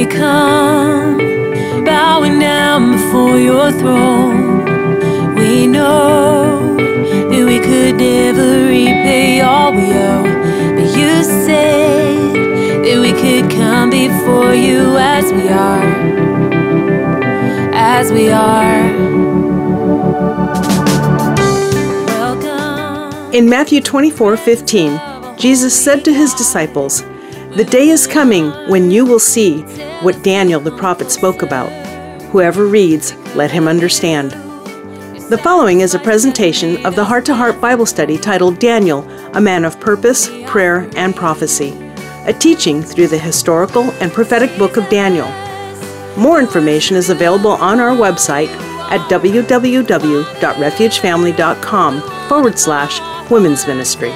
we come, bowing down before your throne. We know that we could never repay all we owe, but you said that we could come before you as we are, as we are. Welcome. In Matthew 24:15, Jesus said to his disciples, "The day is coming when you will see what Daniel the prophet spoke about. Whoever reads, let him understand." The following is a presentation of the Heart to Heart Bible study titled Daniel, a Man of Purpose, Prayer, and Prophecy, a teaching through the historical and prophetic book of Daniel. More information is available on our website at www.refugefamily.com/women's ministry.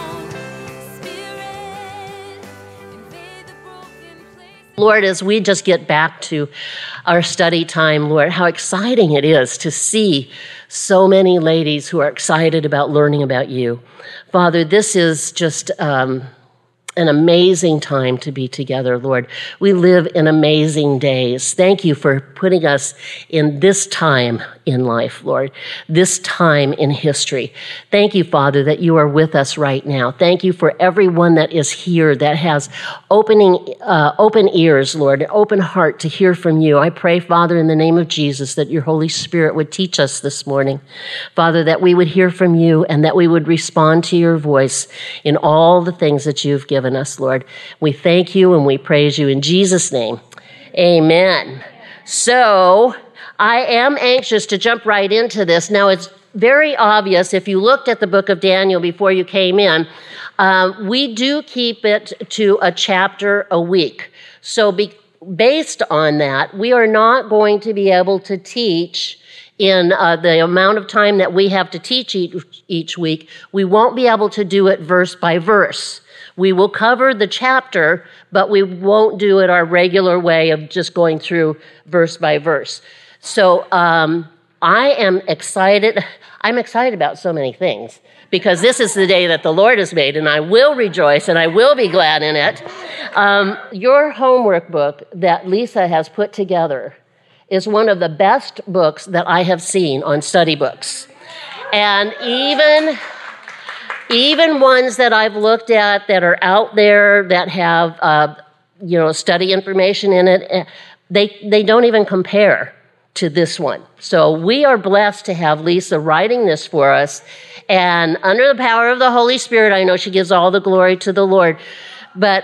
Lord, as we just get back to our study time, Lord, how exciting it is to see so many ladies who are excited about learning about you. Father, this is just an amazing time to be together, Lord. We live in amazing days. Thank you for putting us in this time in life, Lord, this time in history. Thank you, Father, that you are with us right now. Thank you for everyone that is here that has open ears, Lord, an open heart to hear from you. I pray, Father, in the name of Jesus, that your Holy Spirit would teach us this morning. Father, that we would hear from you and that we would respond to your voice in all the things that you've given us, Lord. We thank you and we praise you in Jesus' name. Amen. So, I am anxious to jump right into this. Now, it's very obvious if you looked at the book of Daniel before you came in, we do keep it to a chapter a week. So based on that, we are not going to be able to teach in the amount of time that we have to teach each week. We won't be able to do it verse by verse. We will cover the chapter, but we won't do it our regular way of just going through verse by verse. So I am excited. I'm excited about so many things because this is the day that the Lord has made, and I will rejoice and I will be glad in it. Your homework book that Lisa has put together is one of the best books that I have seen on study books. And even ones that I've looked at that are out there that have study information in it, they don't even compare to this one. So we are blessed to have Lisa writing this for us. And under the power of the Holy Spirit, I know she gives all the glory to the Lord. But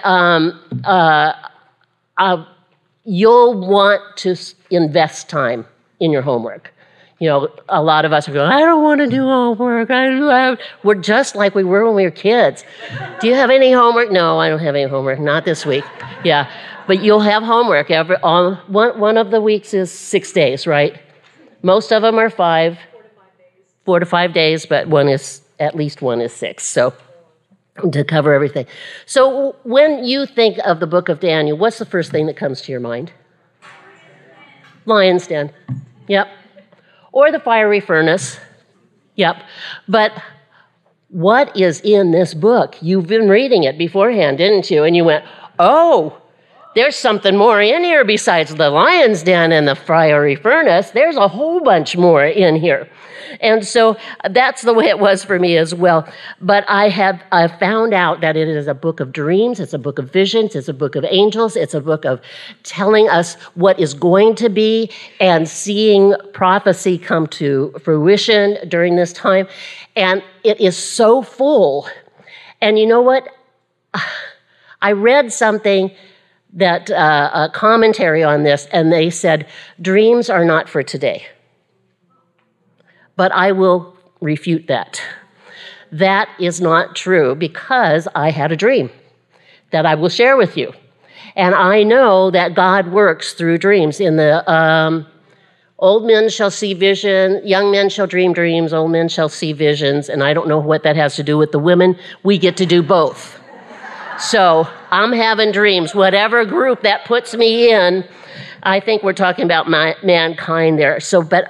you'll want to invest time in your homework. You know, a lot of us are going, I don't want to do homework. We're just like we were when we were kids. Do you have any homework? No, I don't have any homework. Not this week. Yeah. But you'll have homework. One of the weeks is 6 days, right? Most of them are 5. 4 to 5 days, but at least one is 6. So to cover everything. So when you think of the book of Daniel, what's the first thing that comes to your mind? Lion's den. Yep. Or the fiery furnace. Yep. But what is in this book? You've been reading it beforehand, didn't you? And you went, oh, there's something more in here besides the lion's den and the fiery furnace. There's a whole bunch more in here. And so that's the way it was for me as well. But I found out that it is a book of dreams, it's a book of visions, it's a book of angels, it's a book of telling us what is going to be and seeing prophecy come to fruition during this time. And it is so full. And you know what? I read something that a commentary on this, and they said, dreams are not for today. But I will refute that. That is not true because I had a dream that I will share with you. And I know that God works through dreams. In the old men shall see vision, young men shall dream dreams, old men shall see visions. And I don't know what that has to do with the women. We get to do both. So I'm having dreams. Whatever group that puts me in, I think we're talking about mankind there. So, but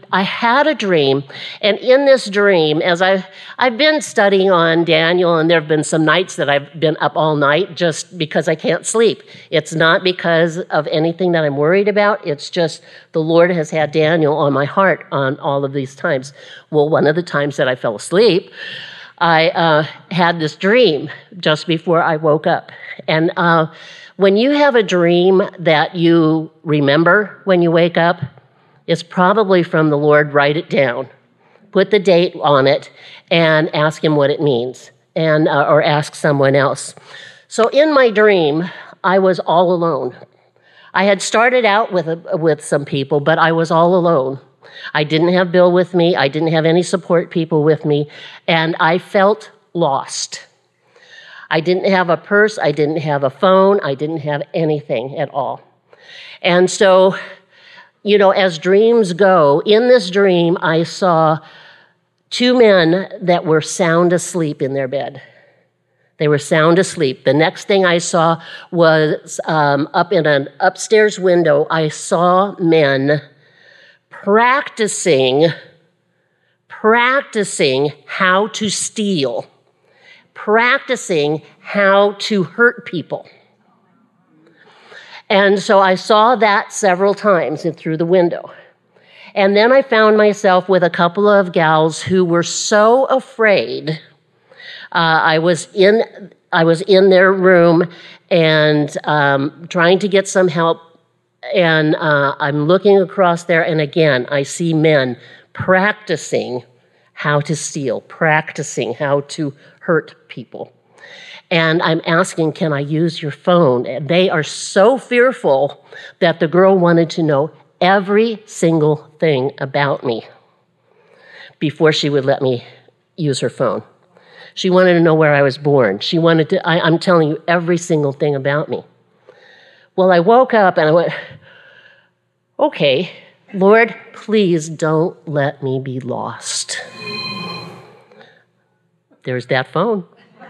I had a dream, and in this dream, as I've been studying on Daniel, and there have been some nights that I've been up all night just because I can't sleep. It's not because of anything that I'm worried about. It's just the Lord has had Daniel on my heart on all of these times. Well, one of the times that I fell asleep, I had this dream just before I woke up. And when you have a dream that you remember when you wake up, it's probably from the Lord. Write it down. Put the date on it and ask him what it means, and or ask someone else. So in my dream, I was all alone. I had started out with some people, but I was all alone. I didn't have Bill with me. I didn't have any support people with me, and I felt lost. I didn't have a purse. I didn't have a phone. I didn't have anything at all. And so, as dreams go, in this dream, I saw two men that were sound asleep in their bed. They were sound asleep. The next thing I saw was up in an upstairs window, I saw men practicing how to steal, practicing how to hurt people. And so I saw that several times through the window. And then I found myself with a couple of gals who were so afraid. I was in their room and trying to get some help. And I'm looking across there, and again, I see men practicing how to steal, practicing how to hurt people. And I'm asking, can I use your phone? And they are so fearful that the girl wanted to know every single thing about me before she would let me use her phone. She wanted to know where I was born. She wanted to, I'm telling you every single thing about me. Well, I woke up and I went, okay, Lord, please don't let me be lost. There's that phone.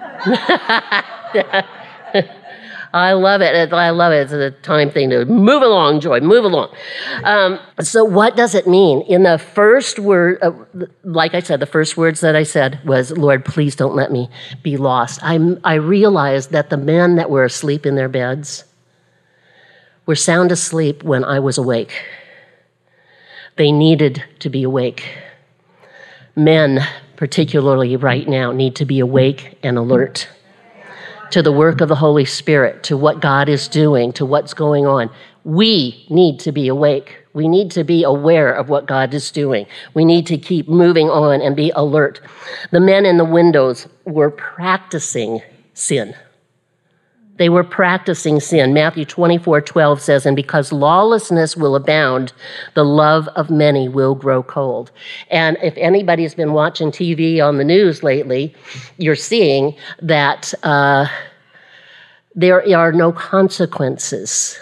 I love it. I love it. It's a time thing to move along, Joy, move along. So what does it mean? In the first word, like I said, the first words that I said was, Lord, please don't let me be lost. I realized that the men that were asleep in their beds were sound asleep when I was awake. They needed to be awake. Men, particularly right now, need to be awake and alert to the work of the Holy Spirit, to what God is doing, to what's going on. We need to be awake. We need to be aware of what God is doing. We need to keep moving on and be alert. The men in the windows were practicing sin. They were practicing sin. Matthew 24:12 says, and because lawlessness will abound, the love of many will grow cold. And if anybody's been watching TV on the news lately, you're seeing that there are no consequences.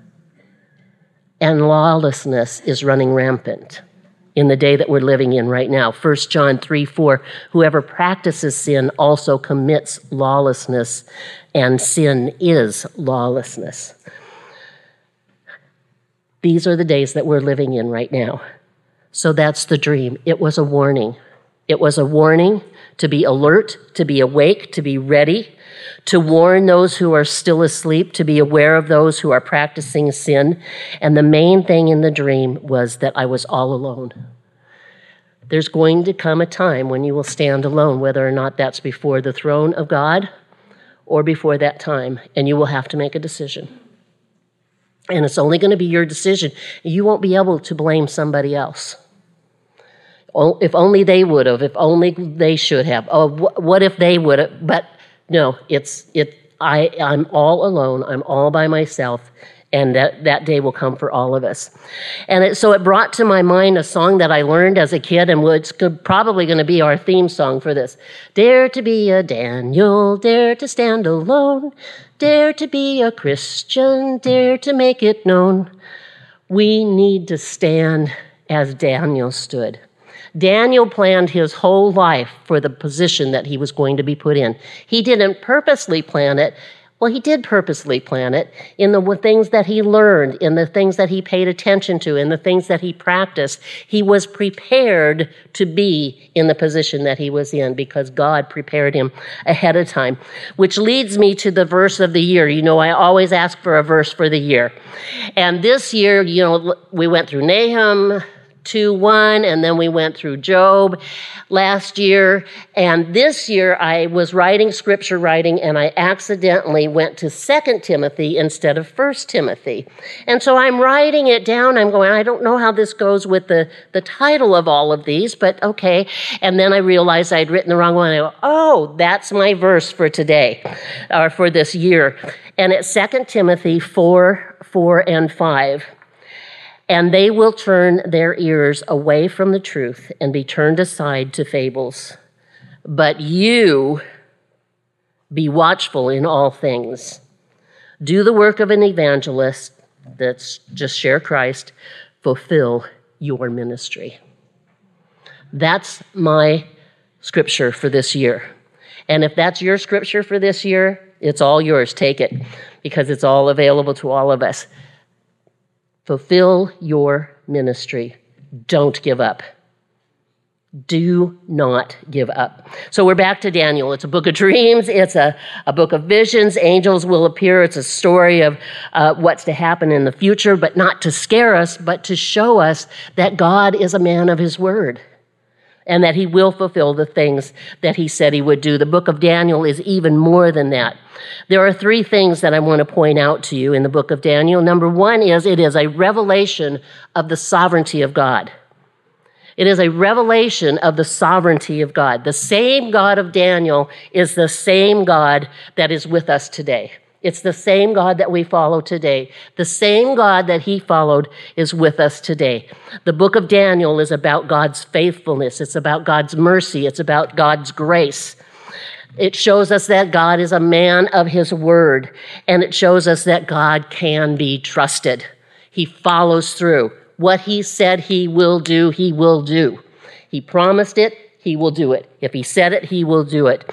And lawlessness is running rampant in the day that we're living in right now. 1 John 3:4, whoever practices sin also commits lawlessness, and sin is lawlessness. These are the days that we're living in right now. So that's the dream. It was a warning. It was a warning to be alert, to be awake, to be ready, to warn those who are still asleep, to be aware of those who are practicing sin. And the main thing in the dream was that I was all alone. There's going to come a time when you will stand alone, whether or not that's before the throne of God or before that time, and you will have to make a decision. And it's only going to be your decision. You won't be able to blame somebody else. If only they would have, if only they should have. Oh, what if they would have? But no, I'm all alone. I'm all by myself. And that day will come for all of us. And so it brought to my mind a song that I learned as a kid, and it's probably going to be our theme song for this. Dare to be a Daniel, dare to stand alone, dare to be a Christian, dare to make it known. We need to stand as Daniel stood. Daniel planned his whole life for the position that he was going to be put in. He didn't purposely plan it. Well, he did purposely plan it in the things that he learned, in the things that he paid attention to, in the things that he practiced. He was prepared to be in the position that he was in because God prepared him ahead of time, which leads me to the verse of the year. You know, I always ask for a verse for the year. And this year, you know, we went through Nahum 2:1, and then we went through Job last year. And this year I was scripture writing, and I accidentally went to 2 Timothy instead of 1 Timothy. And so I'm writing it down. I'm going, I don't know how this goes with the title of all of these, but okay. And then I realized I'd written the wrong one. I go, oh, that's my verse for today, or for this year. And it's 2 Timothy 4 and 5. And they will turn their ears away from the truth and be turned aside to fables. But you be watchful in all things. Do the work of an evangelist, that's just share Christ, fulfill your ministry. That's my scripture for this year. And if that's your scripture for this year, it's all yours. Take it, because it's all available to all of us. Fulfill your ministry. Don't give up. Do not give up. So we're back to Daniel. It's a book of dreams. It's a book of visions. Angels will appear. It's a story of what's to happen in the future, but not to scare us, but to show us that God is a man of his word and that he will fulfill the things that he said he would do. The book of Daniel is even more than that. There are 3 things that I want to point out to you in the book of Daniel. Number 1 is it is a revelation of the sovereignty of God. It is a revelation of the sovereignty of God. The same God of Daniel is the same God that is with us today. It's the same God that we follow today. The same God that he followed is with us today. The book of Daniel is about God's faithfulness. It's about God's mercy. It's about God's grace. It shows us that God is a man of his word, and it shows us that God can be trusted. He follows through. What he said he will do, he will do. He promised it, he will do it. If he said it, he will do it.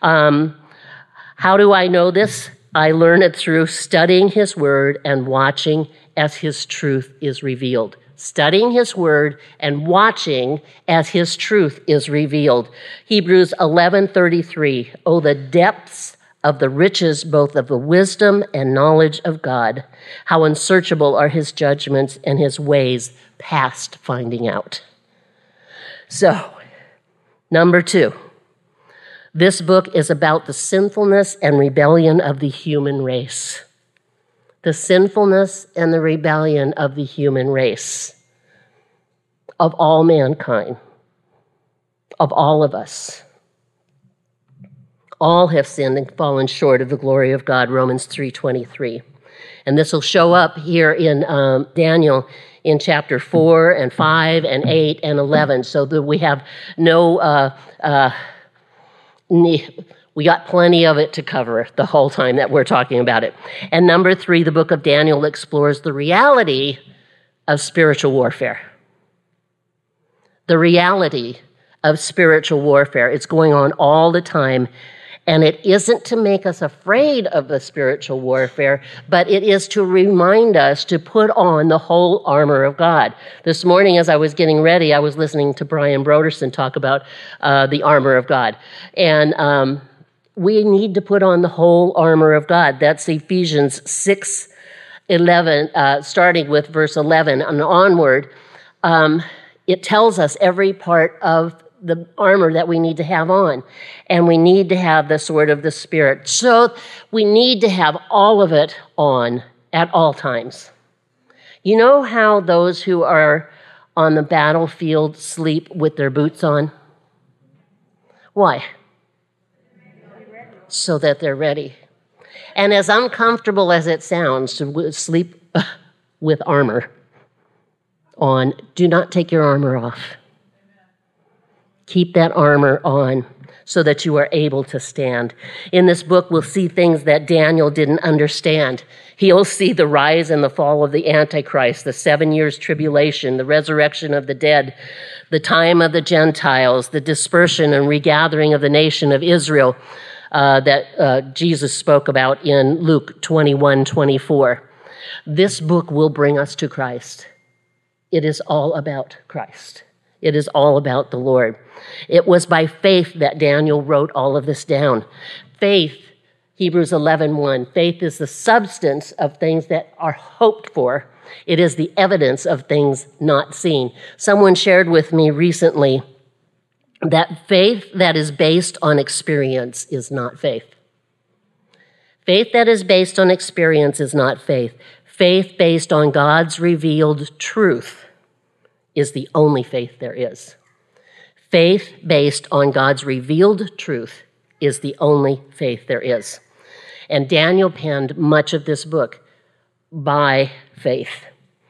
How do I know this? I learn it through studying his word and watching as his truth is revealed. Studying his word and watching as his truth is revealed. Hebrews 11:33. Oh, the depths of the riches, both of the wisdom and knowledge of God. How unsearchable are his judgments and his ways past finding out. So, number 2. This book is about the sinfulness and rebellion of the human race. The sinfulness and the rebellion of the human race, of all mankind, of all of us. All have sinned and fallen short of the glory of God, Romans 3:23. And this will show up here in Daniel in chapter 4 and 5 and 8 and 11, so that we have we got plenty of it to cover the whole time that we're talking about it. And number 3, the book of Daniel explores the reality of spiritual warfare. The reality of spiritual warfare. It's going on all the time. And it isn't to make us afraid of the spiritual warfare, but it is to remind us to put on the whole armor of God. This morning, as I was getting ready, I was listening to Brian Broderson talk about the armor of God. And we need to put on the whole armor of God. That's Ephesians 6:11, starting with verse 11 and onward. It tells us every part of the armor that we need to have on. And we need to have the sword of the Spirit. So we need to have all of it on at all times. You know how those who are on the battlefield sleep with their boots on? Why? So that they're ready. And as uncomfortable as it sounds to sleep with armor on, do not take your armor off. Keep that armor on so that you are able to stand. In this book, we'll see things that Daniel didn't understand. He'll see the rise and the fall of the Antichrist, the 7 years tribulation, the resurrection of the dead, the time of the Gentiles, the dispersion and regathering of the nation of Israel, that Jesus spoke about in Luke 21:24. This book will bring us to Christ. It is all about Christ. It is all about the Lord. It was by faith that Daniel wrote all of this down. Faith, Hebrews 11:1, faith is the substance of things that are hoped for. It is the evidence of things not seen. Someone shared with me recently that faith that is based on experience is not faith. Faith that is based on experience is not faith. Faith based on God's revealed truth is the only faith there is. Faith based on God's revealed truth is the only faith there is. And Daniel penned much of this book by faith.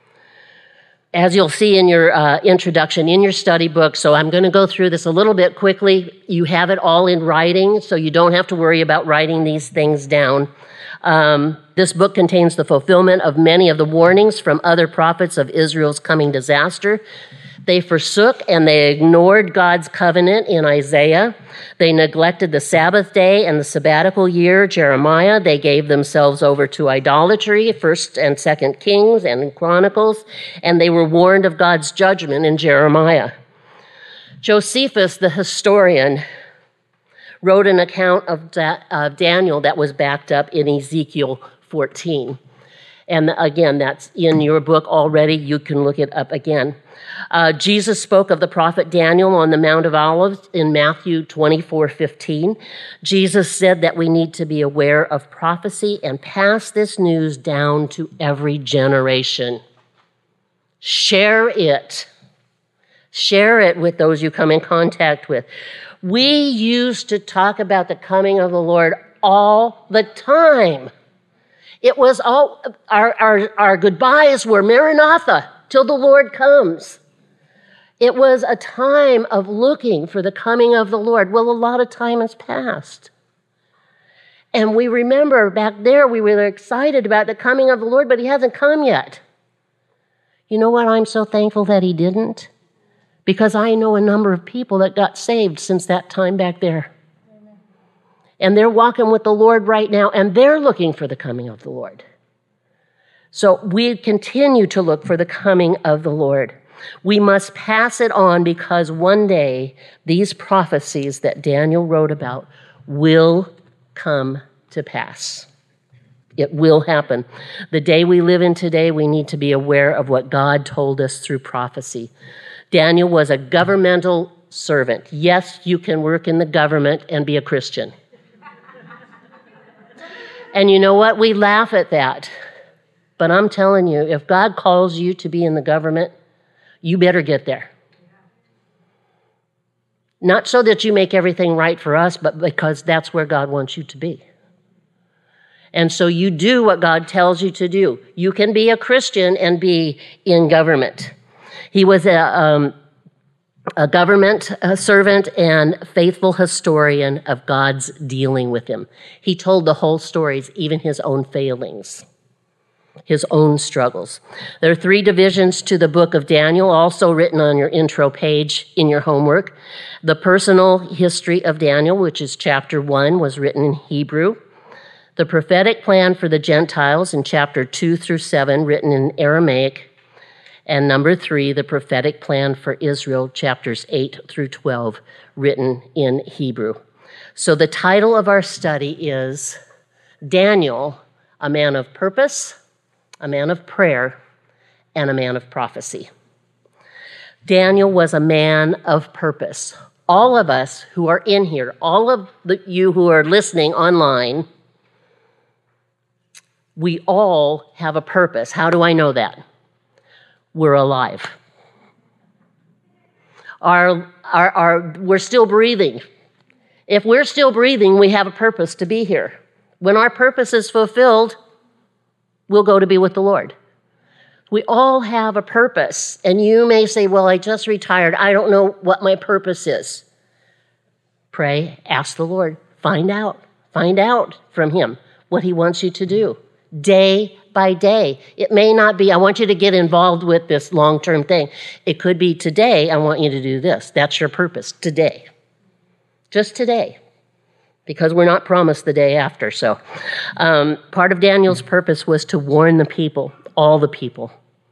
As you'll see in your introduction, in your study book, so I'm going to go through this a little bit quickly. You have it all in writing, so you don't have to worry about writing these things down. This book contains the fulfillment of many of the warnings from other prophets of Israel's coming disaster. They forsook and they ignored God's covenant in Isaiah. They neglected the Sabbath day and the sabbatical year, Jeremiah. They gave themselves over to idolatry, 1st and 2nd Kings and Chronicles, and they were warned of God's judgment in Jeremiah. Josephus, the historian, wrote an account of Daniel that was backed up in Ezekiel 14. And again, that's in your book already. You can look it up again. Jesus spoke of the prophet Daniel on the Mount of Olives in Matthew 24:15. Jesus said that we need to be aware of prophecy and pass this news down to every generation. Share it. Share it with those you come in contact with. We used to talk about the coming of the Lord all the time. It was all, our goodbyes were Maranatha, till the Lord comes. It was a time of looking for the coming of the Lord. Well, a lot of time has passed. And we remember back there, we were excited about the coming of the Lord, but he hasn't come yet. You know what? I'm so thankful that he didn't, because I know a number of people that got saved since that time back there. And they're walking with the Lord right now, and they're looking for the coming of the Lord. So we continue to look for the coming of the Lord. We must pass it on, because one day these prophecies that Daniel wrote about will come to pass. It will happen. The day we live in today, we need to be aware of what God told us through prophecy. Daniel was a governmental servant. Yes, you can work in the government and be a Christian. And you know what? We laugh at that. But I'm telling you, if God calls you to be in the government, you better get there. Not so that you make everything right for us, but because that's where God wants you to be. And so you do what God tells you to do. You can be a Christian and be in government. He was a government servant and faithful historian of God's dealing with him. He told the whole stories, even his own failings, his own struggles. There are 3 divisions to the book of Daniel, also written on your intro page in your homework. The personal history of Daniel, which is chapter 1, was written in Hebrew. The prophetic plan for the Gentiles in chapter 2 through 7, written in Aramaic. And number 3, the prophetic plan for Israel, chapters 8 through 12, written in Hebrew. So the title of our study is Daniel, a man of purpose, a man of prayer, and a man of prophecy. Daniel was a man of purpose. All of us who are in here, all of you who are listening online, we all have a purpose. How do I know that? We're alive. We're still breathing. If we're still breathing, we have a purpose to be here. When our purpose is fulfilled, we'll go to be with the Lord. We all have a purpose. And you may say, well, I just retired. I don't know what my purpose is. Pray, ask the Lord. Find out. Find out from him what he wants you to do. Day by day. It may not be, I want you to get involved with this long-term thing. It could be today, I want you to do this. That's your purpose, today. Just today. because we're not promised the day after. So part of Daniel's purpose was to warn the people, all of the people,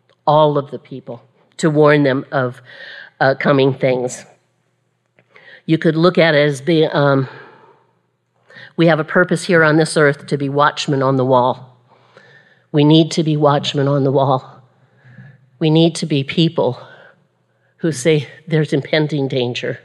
to warn them of coming things. You could look at it as we have a purpose here on this earth to be watchmen on the wall. We need to be watchmen on the wall. We need to be people who say there's impending danger.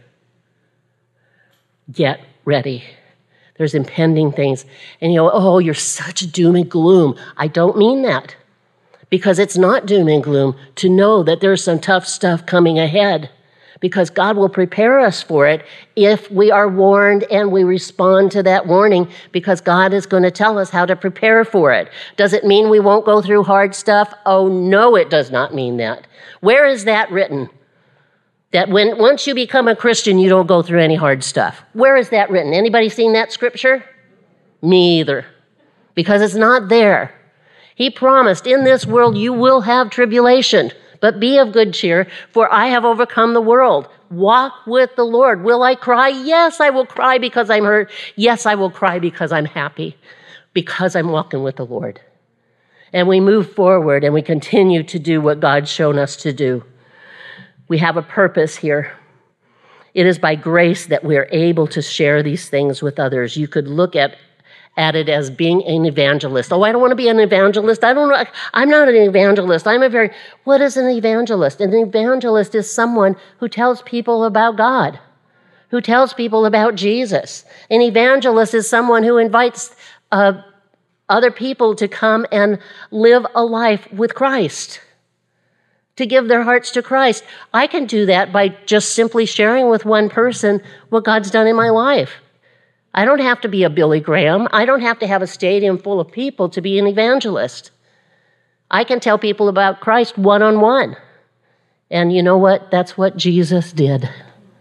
Get ready. There's impending things. And you go, oh, you're such doom and gloom. I don't mean that. Because it's not doom and gloom to know that there's some tough stuff coming ahead. Because God will prepare us for it if we are warned and we respond to that warning, because God is going to tell us how to prepare for it. Does it mean we won't go through hard stuff? Oh, no, it does not mean that. Where is that written? That once you become a Christian, you don't go through any hard stuff. Where is that written? Anybody seen that scripture? Me either. Because it's not there. He promised, in this world you will have tribulation, but be of good cheer, for I have overcome the world. Walk with the Lord. Will I cry? Yes, I will cry because I'm hurt. Yes, I will cry because I'm happy, because I'm walking with the Lord. And we move forward and we continue to do what God's shown us to do. We have a purpose here. It is by grace that we are able to share these things with others. You could look at it as being an evangelist. Oh, I don't want to be an evangelist. I don't know. I'm not an evangelist. What is an evangelist? An evangelist is someone who tells people about God, who tells people about Jesus. An evangelist is someone who invites other people to come and live a life with Christ, to give their hearts to Christ. I can do that by just simply sharing with one person what God's done in my life. I don't have to be a Billy Graham. I don't have to have a stadium full of people to be an evangelist. I can tell people about Christ one-on-one. And you know what? That's what Jesus did.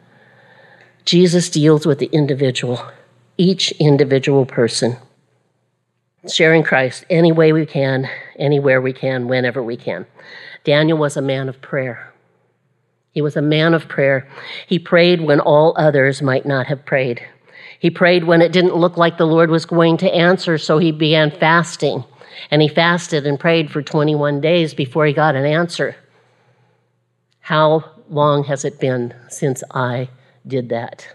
Jesus deals with the individual, each individual person, sharing Christ any way we can, anywhere we can, whenever we can. Daniel was a man of prayer. He was a man of prayer. He prayed when all others might not have prayed. He prayed when it didn't look like the Lord was going to answer, so he began fasting. And he fasted and prayed for 21 days before he got an answer. How long has it been since I did that?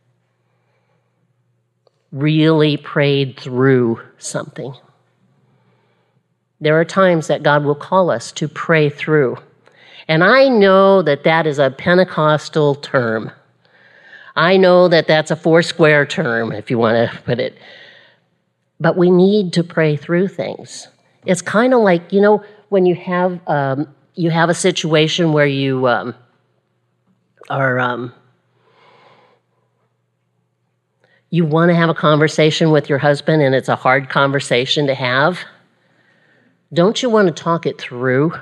Really prayed through something. There are times that God will call us to pray through. And I know that that is a Pentecostal term. I know that that's a Foursquare term, if you want to put it. But we need to pray through things. It's kind of like, when you have a situation where you you want to have a conversation with your husband and it's a hard conversation to have. Don't you want to talk it through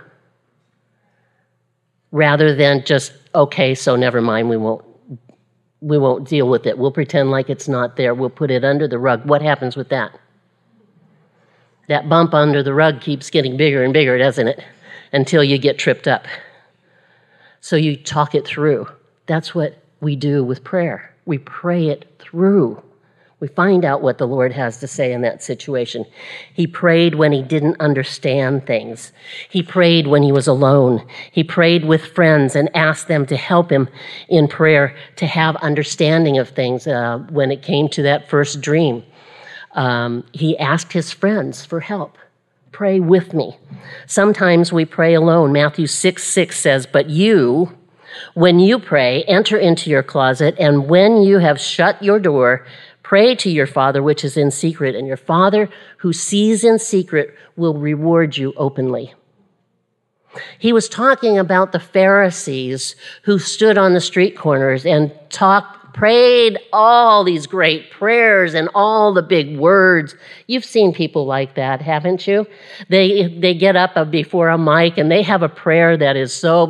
rather than just, okay, so never mind, we won't deal with it. We'll pretend like it's not there. We'll put it under the rug. What happens with that? That bump under the rug keeps getting bigger and bigger, doesn't it? Until you get tripped up. So you talk it through. That's what we do with prayer. We pray it through. We find out what the Lord has to say in that situation. He prayed when he didn't understand things. He prayed when he was alone. He prayed with friends and asked them to help him in prayer to have understanding of things. When it came to that first dream, he asked his friends for help. Pray with me. Sometimes we pray alone. Matthew 6:6 says, "But you, when you pray, enter into your closet, and when you have shut your door, pray to your Father which is in secret, and your Father who sees in secret will reward you openly." He was talking about the Pharisees who stood on the street corners and prayed all these great prayers and all the big words. You've seen people like that, haven't you? They get up before a mic and they have a prayer that is so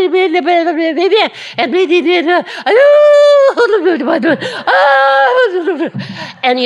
and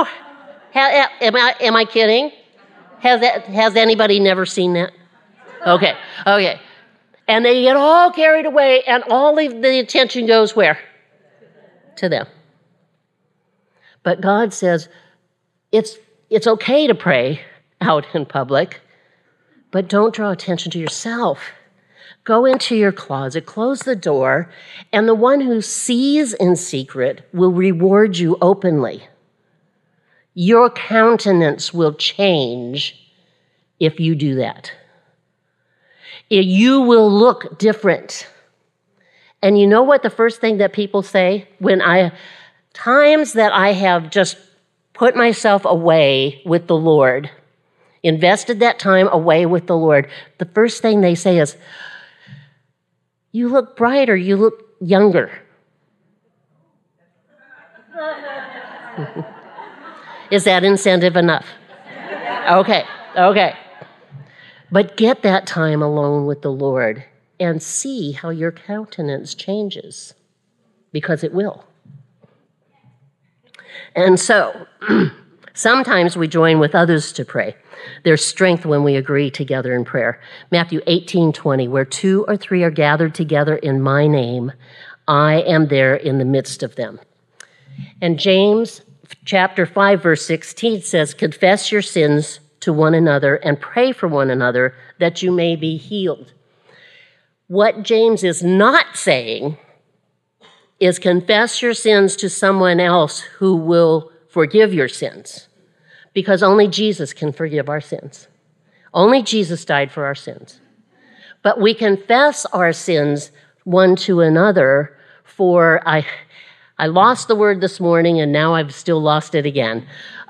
am I kidding? Has anybody never seen that? Okay. And they get all carried away and all the attention goes where? To them. But God says, it's okay to pray out in public, but don't draw attention to yourself. Go into your closet, close the door, and the one who sees in secret will reward you openly. Your countenance will change if you do that. You will look different. And you know what the first thing that people say? Times that I have just put myself away with the Lord, invested that time away with the Lord, the first thing they say is, you look brighter, you look younger. Is that incentive enough? Okay. But get that time alone with the Lord and see how your countenance changes, because it will. And so, sometimes we join with others to pray. There's strength when we agree together in prayer. Matthew 18:20, where 2 or 3 are gathered together in my name, I am there in the midst of them. And James chapter 5, verse 16 says, confess your sins to one another and pray for one another that you may be healed. What James is not saying is confess your sins to someone else who will forgive your sins, because only Jesus can forgive our sins. Only Jesus died for our sins. But we confess our sins one to another for, I lost the word this morning and now I've still lost it again.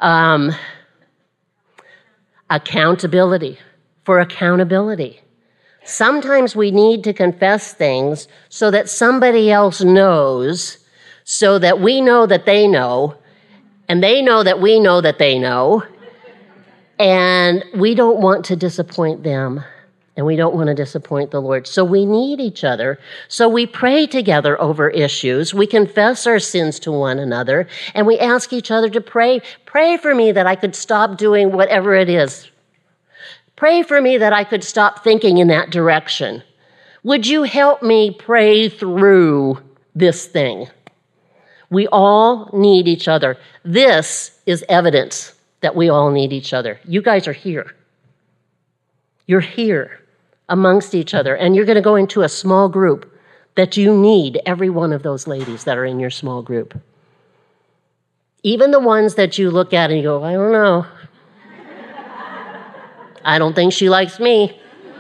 Accountability, for accountability. Sometimes we need to confess things so that somebody else knows, so that we know that they know, and they know that we know that they know, and we don't want to disappoint them, and we don't want to disappoint the Lord. So we need each other. So we pray together over issues. We confess our sins to one another, and we ask each other to pray. Pray for me that I could stop doing whatever it is. Pray for me that I could stop thinking in that direction. Would you help me pray through this thing? We all need each other. This is evidence that we all need each other. You guys are here. You're here amongst each other, and you're going to go into a small group that you need every one of those ladies that are in your small group. Even the ones that you look at and you go, I don't know. I don't think she likes me.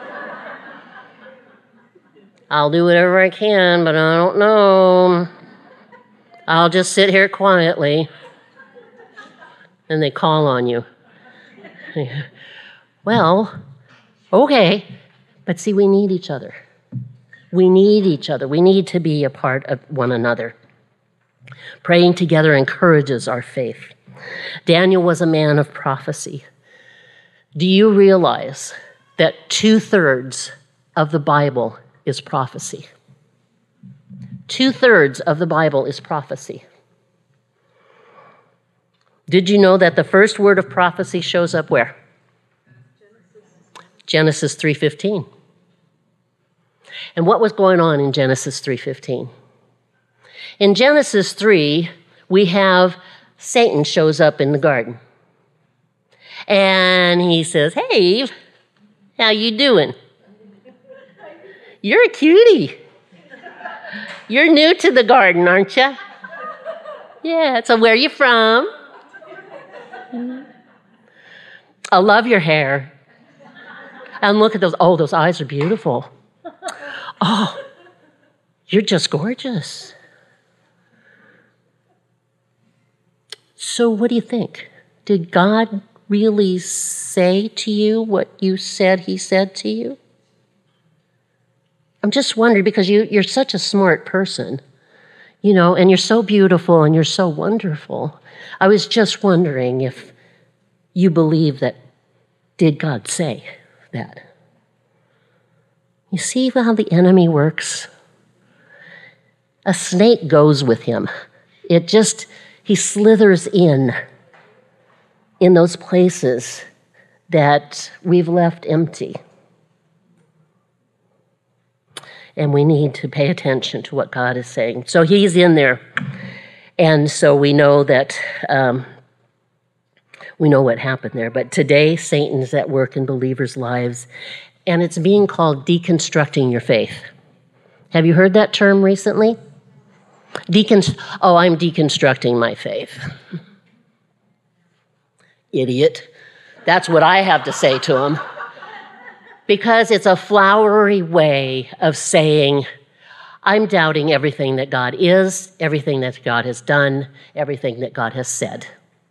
I'll do whatever I can, but I don't know. I'll just sit here quietly. And they call on you. Well, okay. But see, we need each other. We need each other. We need to be a part of one another. Praying together encourages our faith. Daniel was a man of prophecy. Do you realize that 2/3 of the Bible is prophecy? 2/3 of the Bible is prophecy. Did you know that the first word of prophecy shows up where? Genesis 3:15. And what was going on in Genesis 3:15? In Genesis 3, we have Satan shows up in the garden. And he says, hey, Eve, how you doing? You're a cutie. You're new to the garden, aren't you? Yeah, so where are you from? I love your hair. And look at those, oh, those eyes are beautiful. Oh, you're just gorgeous. So what do you think? Did God really say to you what you said he said to you? I'm just wondering, because you're such a smart person, and you're so beautiful and you're so wonderful. I was just wondering if you believe that, did God say that? You see how the enemy works? A snake goes with him. He slithers in those places that we've left empty. And we need to pay attention to what God is saying. So he's in there. And so we know that, we know what happened there. But today, Satan's at work in believers' lives, and it's being called deconstructing your faith. Have you heard that term recently? I'm deconstructing my faith. Idiot. That's what I have to say to him. Because it's a flowery way of saying, I'm doubting everything that God is, everything that God has done, everything that God has said.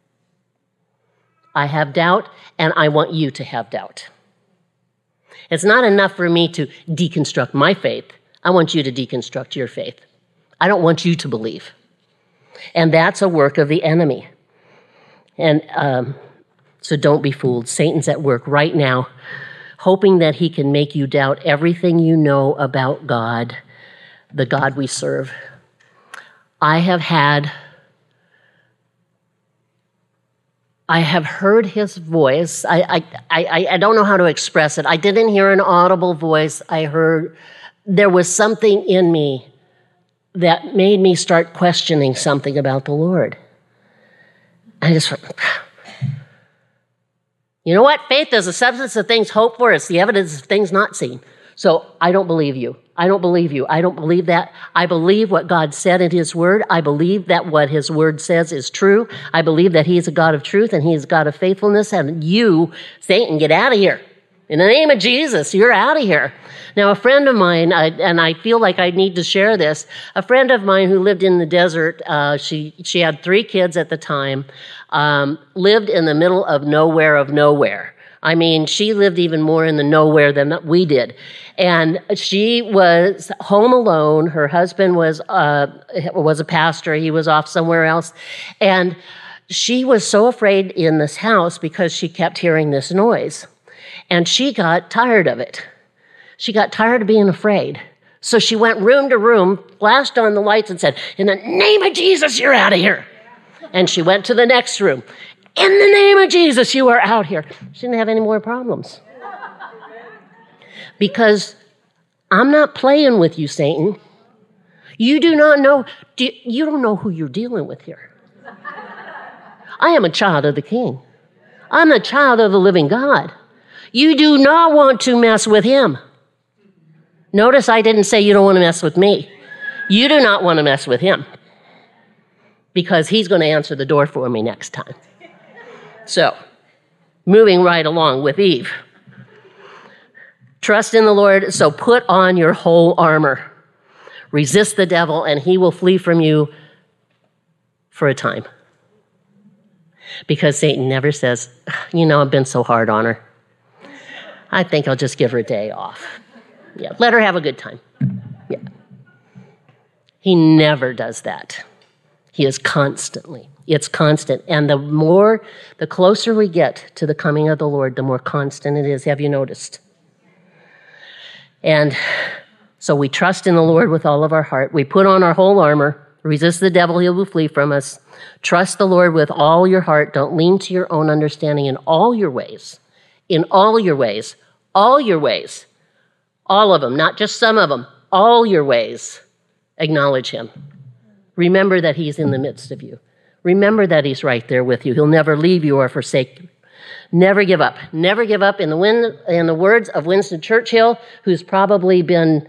I have doubt, and I want you to have doubt. It's not enough for me to deconstruct my faith. I want you to deconstruct your faith. I don't want you to believe. And that's a work of the enemy. And so don't be fooled. Satan's at work right now, hoping that he can make you doubt everything you know about God, the God we serve. I have heard his voice. I don't know how to express it. I didn't hear an audible voice. I heard there was something in me that made me start questioning something about the Lord. I just thought, you know what? Faith is the substance of things hoped for. It's the evidence of things not seen. So I don't believe you. I don't believe you. I don't believe that. I believe what God said in his word. I believe that what his word says is true. I believe that he is a God of truth and he is a God of faithfulness. And you, Satan, get out of here. In the name of Jesus, you're out of here. Now, a friend of mine, and I feel like I need to share this, a friend of mine who lived in the desert, she had 3 kids at the time, lived in the middle of nowhere. I mean, she lived even more in the nowhere than we did. And she was home alone. Her husband was a pastor. He was off somewhere else. And she was so afraid in this house because she kept hearing this noise. And she got tired of it. She got tired of being afraid. So she went room to room, flashed on the lights and said, in the name of Jesus, you're out of here. And she went to the next room. In the name of Jesus, you are out here. She didn't have any more problems. Because I'm not playing with you, Satan. You don't know who you're dealing with here. I am a child of the King. I'm a child of the living God. You do not want to mess with him. Notice I didn't say you don't want to mess with me. You do not want to mess with him because he's going to answer the door for me next time. So, moving right along with Eve. Trust in the Lord, so put on your whole armor. Resist the devil, and he will flee from you for a time. Because Satan never says, I've been so hard on her. I think I'll just give her a day off. Yeah, let her have a good time. Yeah. He never does that. He is constantly. It's constant. And the closer we get to the coming of the Lord, the more constant it is. Have you noticed? And so we trust in the Lord with all of our heart. We put on our whole armor. Resist the devil, he will flee from us. Trust the Lord with all your heart. Don't lean to your own understanding in all your ways. In all your ways. All your ways. All of them, not just some of them. All your ways. Acknowledge him. Remember that he's in the midst of you. Remember that he's right there with you. He'll never leave you or forsake you. Never give up. Never give up. In the words of Winston Churchill, who's probably been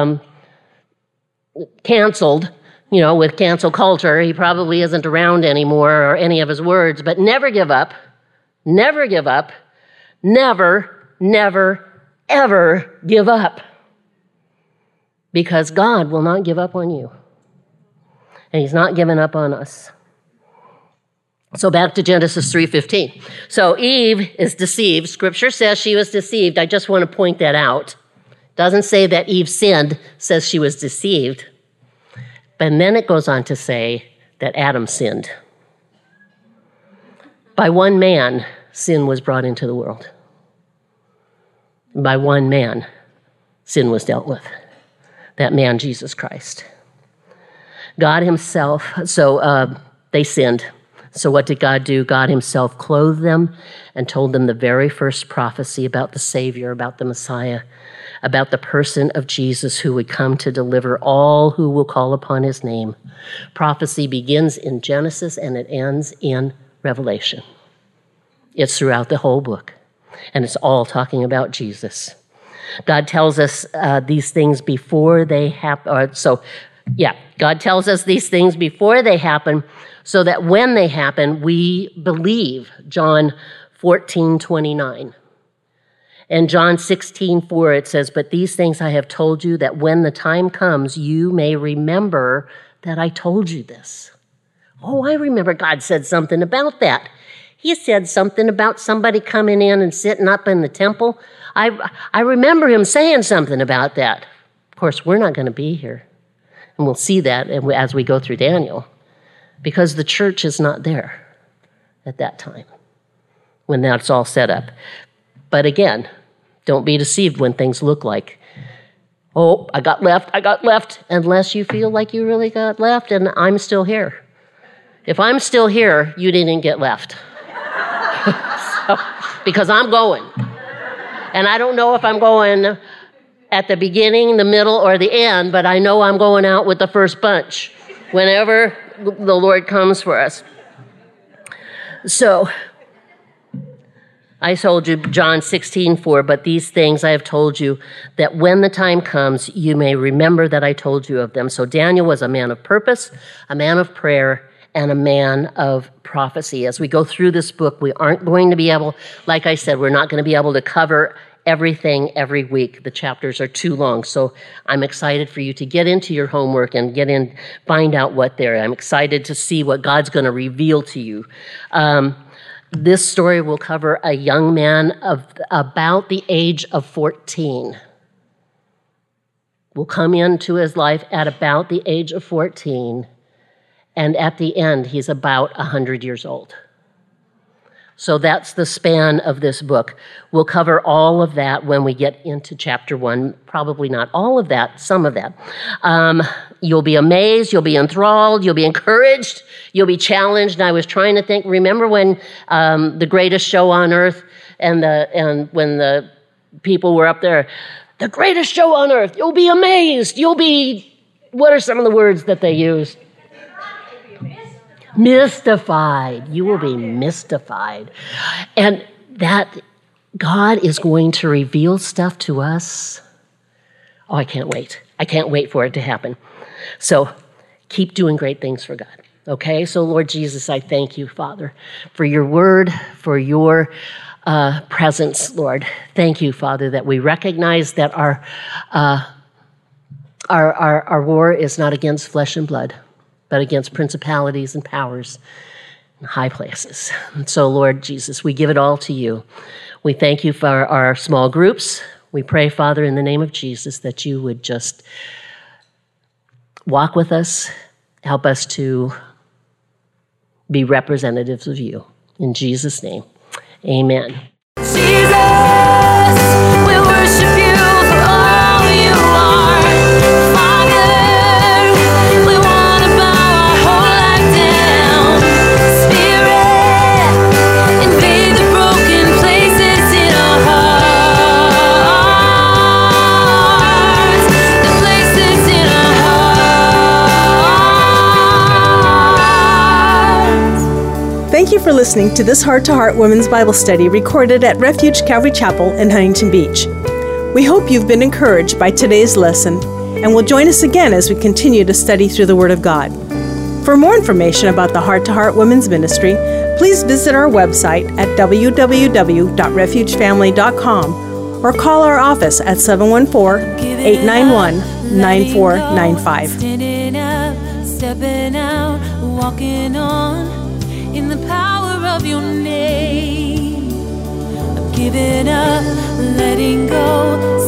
canceled, with cancel culture. He probably isn't around anymore or any of his words, but never give up. Never give up. Never, never, ever give up. Because God will not give up on you. And he's not given up on us. So back to Genesis 3:15. So Eve is deceived. Scripture says she was deceived. I just want to point that out. It doesn't say that Eve sinned, it says she was deceived. But then it goes on to say that Adam sinned. By one man, sin was brought into the world. By one man, sin was dealt with. That man, Jesus Christ. God himself, so they sinned. So what did God do? God himself clothed them and told them the very first prophecy about the Savior, about the Messiah, about the person of Jesus who would come to deliver all who will call upon his name. Prophecy begins in Genesis and it ends in Revelation. It's throughout the whole book, and it's all talking about Jesus. God tells us these things before they happen. God tells us these things before they happen so that when they happen, we believe. John 14:29. And John 16:4, it says, "But these things I have told you, that when the time comes, you may remember that I told you this." Oh, I remember God said something about that. He said something about somebody coming in and sitting up in the temple. I remember him saying something about that. Of course, we're not going to be here. And we'll see that as we go through Daniel, because the church is not there at that time when that's all set up. But again, don't be deceived when things look like, oh, I got left, unless you feel like you really got left and I'm still here. If I'm still here, you didn't get left. Because I'm going. And I don't know if I'm going at the beginning, the middle, or the end, but I know I'm going out with the first bunch whenever the Lord comes for us. So, I told you, John 16:4, "But these things I have told you, that when the time comes, you may remember that I told you of them." So Daniel was a man of purpose, a man of prayer, and a man of prophecy. As we go through this book, we aren't going to be able, like I said, we're not going to be able to cover everything every week. The chapters are too long. So I'm excited for you to get into your homework and find out what they're. I'm excited to see what God's going to reveal to you. This story will cover a young man of about the age of 14. Will come into his life at about the age of 14. And at the end, he's about 100 years old. So that's the span of this book. We'll cover all of that when we get into chapter 1. Probably not all of that, some of that. You'll be amazed, you'll be enthralled, you'll be encouraged, you'll be challenged. And I was trying to think, remember when The Greatest Show on Earth and when the people were up there, the greatest show on earth, you'll be amazed, what are some of the words that they used? Mystified. You will be mystified. And that God is going to reveal stuff to us. Oh, I can't wait. I can't wait for it to happen. So keep doing great things for God. Okay? So Lord Jesus, I thank you, Father, for your word, for your presence, Lord. Thank you, Father, that we recognize that our war is not against flesh and blood, but against principalities and powers in high places. And so, Lord Jesus, we give it all to you. We thank you for our small groups. We pray, Father, in the name of Jesus, that you would just walk with us, help us to be representatives of you. In Jesus' name, amen. Jesus, we worship you for all you are. Father, we want to bow our whole life down. Spirit, invade the broken places in our hearts. The places in our hearts. Thank you for listening to this Heart to Heart Women's Bible Study recorded at Refuge Calvary Chapel in Huntington Beach. We hope you've been encouraged by today's lesson and will join us again as we continue to study through the Word of God. For more information about the Heart to Heart Women's Ministry, please visit our website at www.refugefamily.com or call our office at 714-891-9495. Standing up, stepping out, walking on in the power of your name. I'm giving up, letting go,